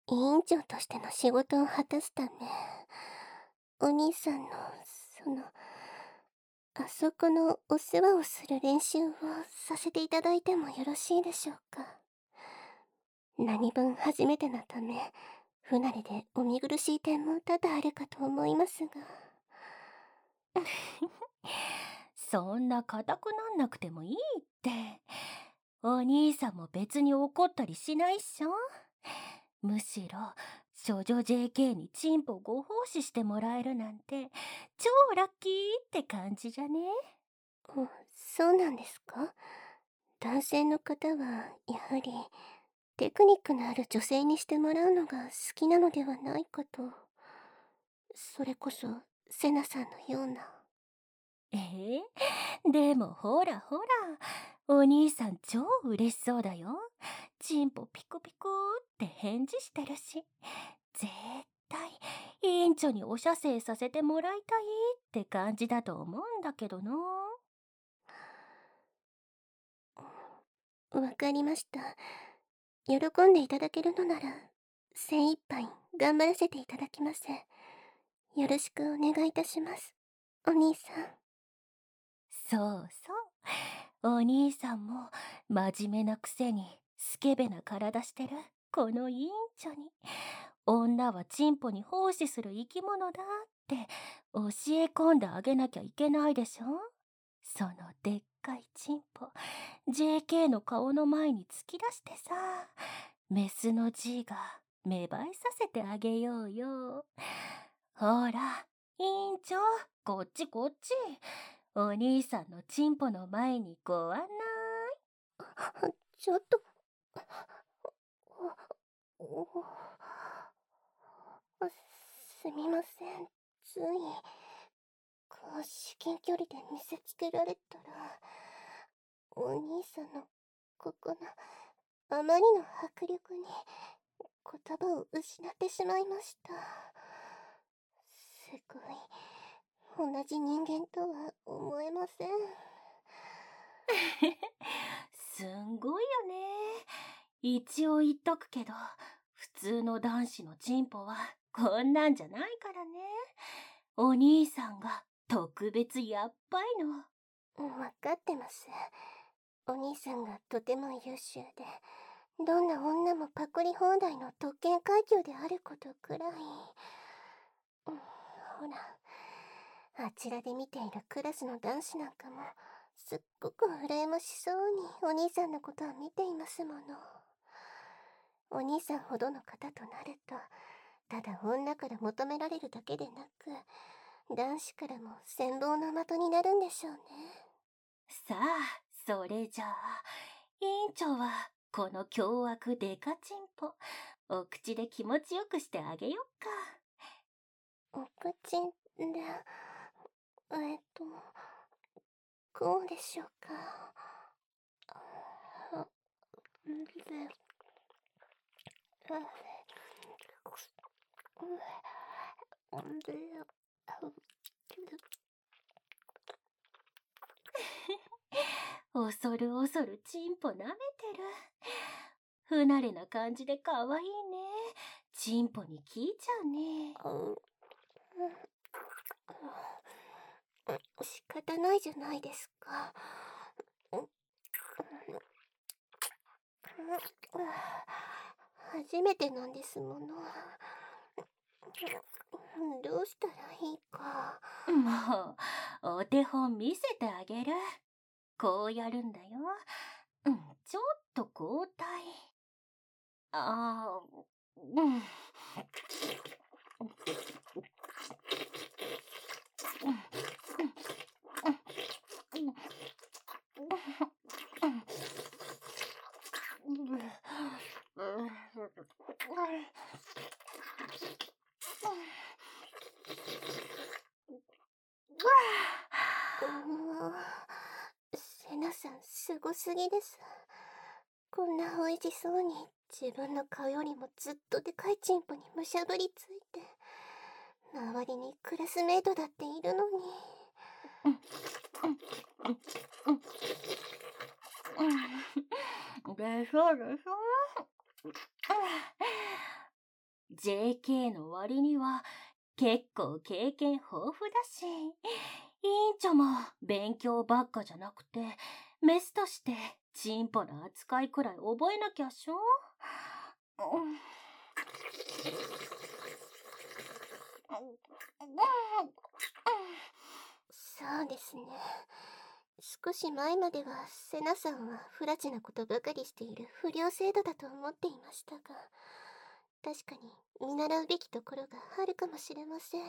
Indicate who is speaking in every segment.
Speaker 1: 委員長としての仕事を果たすため、お兄さんの、その、あそこのお世話をする練習をさせていただいてもよろしいでしょうか。何分初めてのため、不慣れでお見苦しい点も多々あるかと思いますが。
Speaker 2: そんな固くなんなくてもいいって。お兄さんも別に怒ったりしないっしょ。むしろ、処女 JK にチンポご奉仕してもらえるなんて、超ラッキーって感じじゃね？
Speaker 1: そうなんですか？男性の方は、やはり、テクニックのある女性にしてもらうのが好きなのではないかと。それこそ、セナさんのような。
Speaker 2: でもほらほら、お兄さん超嬉しそうだよ。チンポピクピクって返事してるし、絶対委員長にお射精させてもらいたいって感じだと思うんだけどな。
Speaker 1: わかりました。喜んでいただけるのなら、精一杯頑張らせていただきます。よろしくお願いいたします。お兄さん。
Speaker 2: そうそう。お兄さんも真面目なくせにスケベな体してるこの委員長に、女はチンポに奉仕する生き物だって教え込んであげなきゃいけないでしょ。そのでっかいチンポ JK の顔の前に突き出してさ、メスの G が芽生えさせてあげようよ。ほら委員長、こっちこっち。お兄さんのチンポの前にご案内。
Speaker 1: ちょっと、おすみません。つい、至近距離で見せつけられたら、お兄さんのここの、あまりの迫力に、言葉を失ってしまいました。すごい、同じ人間とは思えません。
Speaker 2: すんごいよね。一応言っとくけど、普通の男子のチンポはこんなんじゃないからね。お兄さんが特別やっばいの。
Speaker 1: わかってます。お兄さんがとても優秀で、どんな女もパクリ放題の特権階級であることくらい。ほら、あちらで見ているクラスの男子なんかも、すっごく羨ましそうにお兄さんのことを見ていますもの。お兄さんほどの方となると、ただ女から求められるだけでなく、男子からも羨望の的になるんでしょうね。
Speaker 2: さあ、それじゃあ、委員長はこの凶悪デカチンポ、お口で気持ちよくしてあげよっか。
Speaker 1: お口で、こうでしょうか。で、
Speaker 2: 恐る恐るチンポ舐めてる。不慣れな感じで可愛いね。チンポに聞いちゃうね。
Speaker 1: 仕方ないじゃないですか。初めてなんですもの。どうしたらいいか。
Speaker 2: もう、お手本見せてあげる。こうやるんだよ。ちょっと交代。ああ、うん。
Speaker 1: セナさんすごすぎです。こんな美味しそうに自分の顔よりもずっとでかいチンポにむしゃぶりついて、周りにクラスメートだっているのに。
Speaker 2: でしょでしょ。 JK の割には結構経験豊富だし、委員長も勉強ばっかじゃなくて、メスとしてチンポの扱いくらい覚えなきゃしょ。
Speaker 1: そうですね。少し前まではセナさんは不埒なことばかりしている不良生徒だと思っていましたが、確かに見習うべきところがあるかもしれません。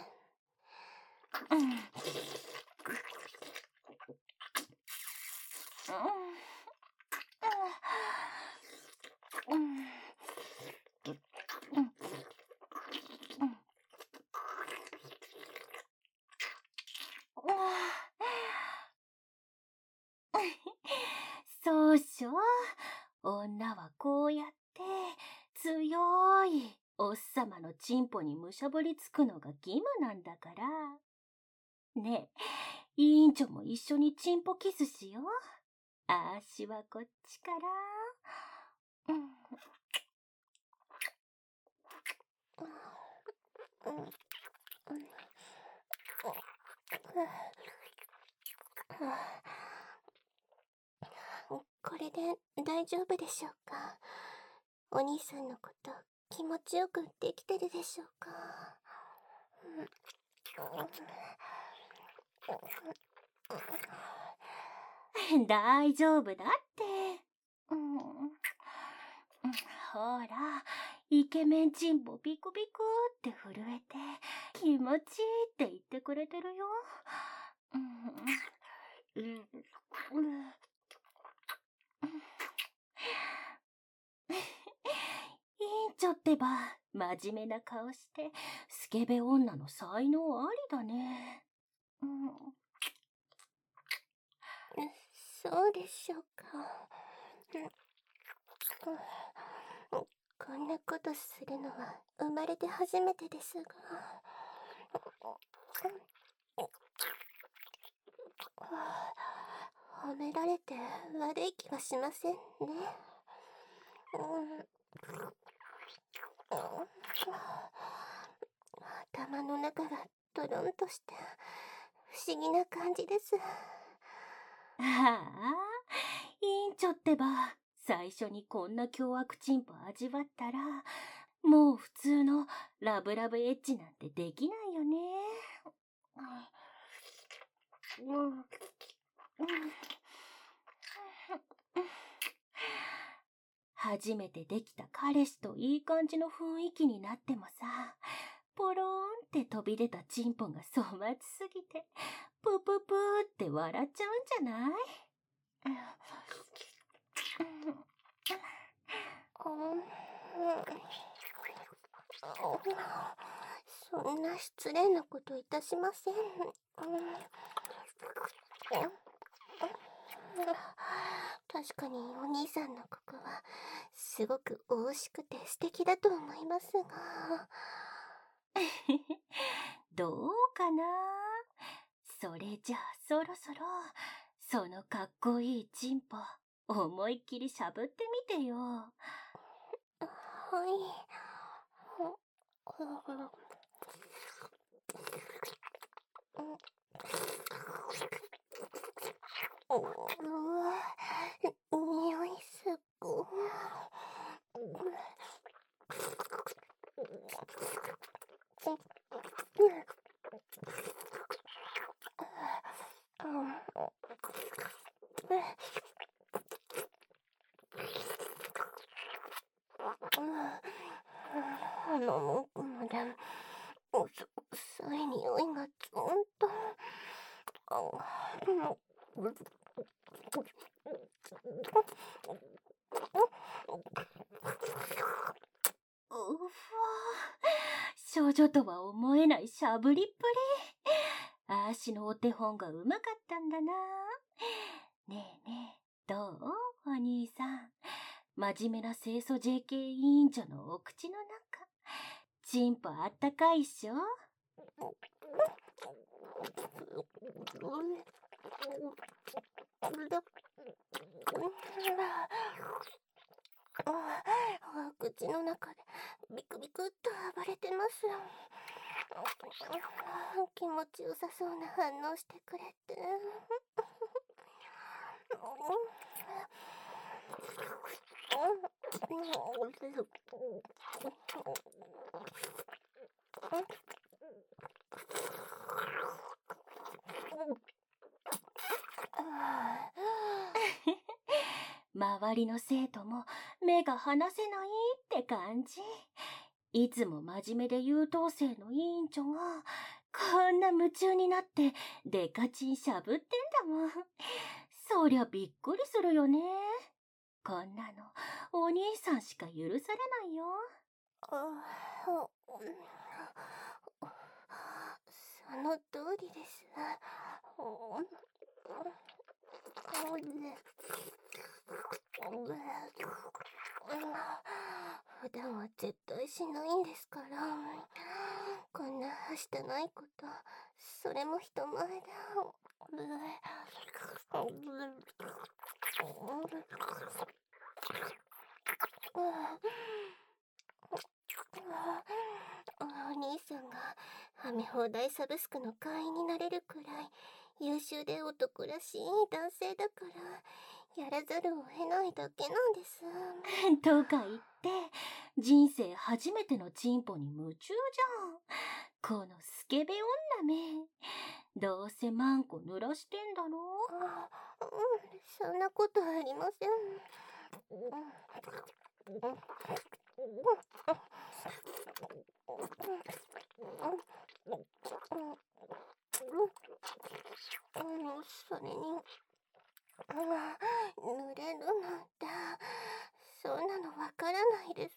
Speaker 2: そうしょ。女はこうやって強いおっさまのチンポにむしゃぶりつくのが義務なんだから。ねえ、委員長も一緒にチンポキスしよう。あーしはこっちから。
Speaker 1: これで大丈夫でしょうか。お兄さんのこと気持ちよくできてるでしょうか。
Speaker 2: 大丈夫だって。ほら、イケメンチンポピクピクって震えて気持ちいいって言ってくれてるよ。委員長ってば真面目な顔してスケベ女の才能ありだね。
Speaker 1: そうでしょうか。こんなことするのは生まれて初めてですが。褒められて悪い気はしませんね。頭の中がドロンとして不思議な感じです。
Speaker 2: ああ、委員長ってば最初にこんな凶悪チンポ味わったらもう普通のラブラブエッチなんてできないよね。初めてできた彼氏といい感じの雰囲気になってもさ、ポローンって飛び出たチンポが粗末すぎて、プププーって笑っちゃうんじゃない？
Speaker 1: そんな失礼なこといたしません。確かにお兄さんのここはすごく美味しくて素敵だと思いますが。
Speaker 2: どうかな？それじゃあそろそろそのかっこいいチンポ思いっきりしゃぶってみてよ。
Speaker 1: はい。うわ、匂いすごい。もうまだ臭い匂いがずーんと。
Speaker 2: うふわ、少女とは思えないしゃぶりっぷり。あーしのお手本がうまかったんだな。ねえねえ、どうお兄さん。真面目な清楚 JK 委員長のお口の中。チンポあったかいっしょ？
Speaker 1: 口の中でビクビクっと暴れてます。気持ちよさそうな反応してくれて。
Speaker 2: 周りの生徒も目が離せないって感じ。いつも真面目で優等生の委員長がこんな夢中になってデカチンしゃぶってんだもん。そりゃびっくりするよね。こんなのお兄さんしか許されないよ。
Speaker 1: その通りです。普段は絶対しないんですから。こんなはしたないこと、それも人前で。お兄さんがはめ放題サブスクの会員になれるくらい優秀で男らしい男性だからやらざるを得ないだけなんです。
Speaker 2: とか言って人生初めてのチンポに夢中じゃん。このスケベ女め。どうせマンコ濡らしてんだろ。
Speaker 1: そんなことありません。それに濡れるなんてそんなのわからないです。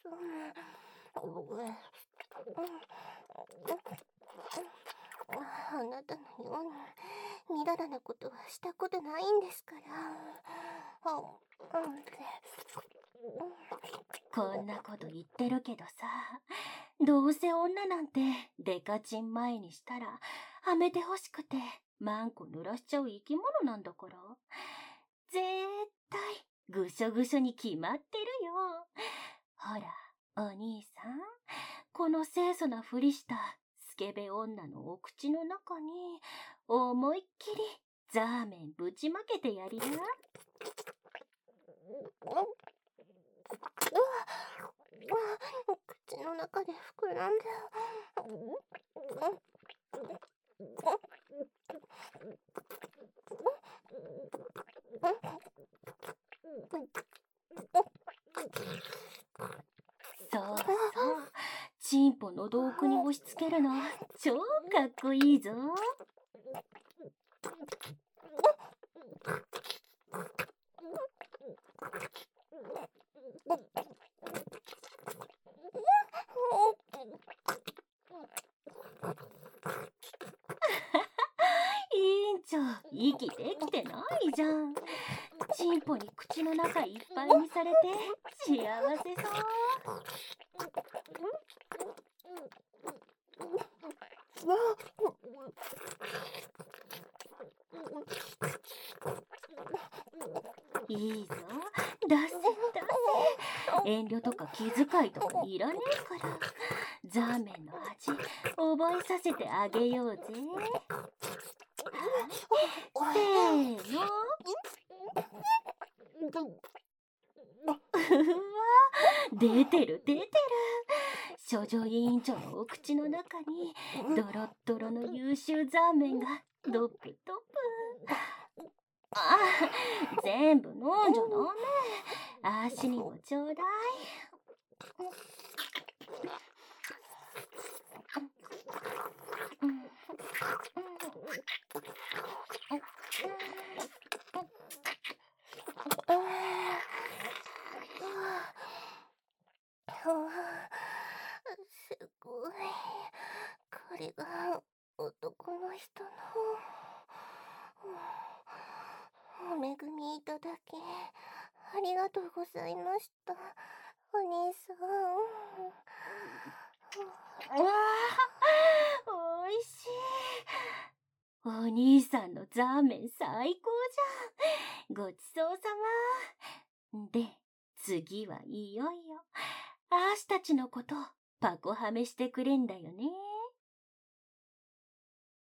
Speaker 1: あなたのようにみだらなことはしたことないんですから。
Speaker 2: こんなこと言ってるけどさ、どうせ女なんてデカチン前にしたらはめてほしくてマンコ濡らしちゃう生き物なんだから、絶対ぐしょぐしょに決まってるよ。ほらお兄さん、この清楚なふりしたスケベ女のお口の中に思いっきりザーメンぶちまけてやりな。
Speaker 1: 口の中で膨らんで。
Speaker 2: そうそう、チンポの洞窟に押し付けるの超かっこいいぞ。委員長、息できてないじゃん。チンポに口の中いっぱいにされて幸せそう。いいぞ、出せ出せ。遠慮とか気遣いとかいらねえから、ザーメンの味覚えさせてあげようぜ。せーの。うわ、出てる出てる。処女委員長のお口の中にドロッドロの優秀ザーメンがドップドップ。あ、全部飲んじゃダメ。足にもちょうだい。
Speaker 1: すごい。これが男の人の。お恵みいただきありがとうございました、お兄さん。
Speaker 2: うわあ、おいしい。お兄さんのザーメン最高じゃん。ごちそうさま。で、 次はいよいよ、あーしたちのこと、パコはめしてくれんだよね。